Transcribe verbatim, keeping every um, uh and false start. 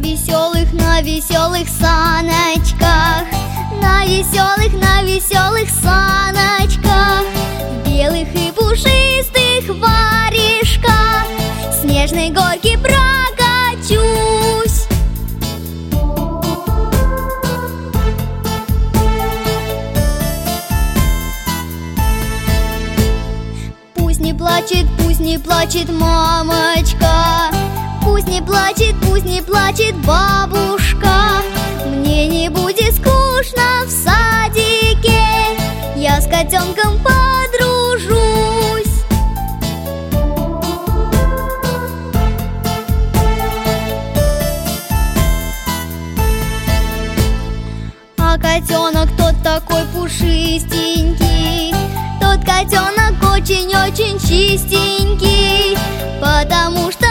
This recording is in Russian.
веселых, на веселых саночках, на веселых, на веселых саночках, в белых и пушистых варежках, снежной горки прокачусь. Пусть не плачет, пусть не плачет мамочка, пусть не плачет, пусть не плачет бабушка. Мне не будет скучно в садике, я с котенком подружусь. А котенок тот такой пушистенький, тот котенок очень-очень чистенький, потому что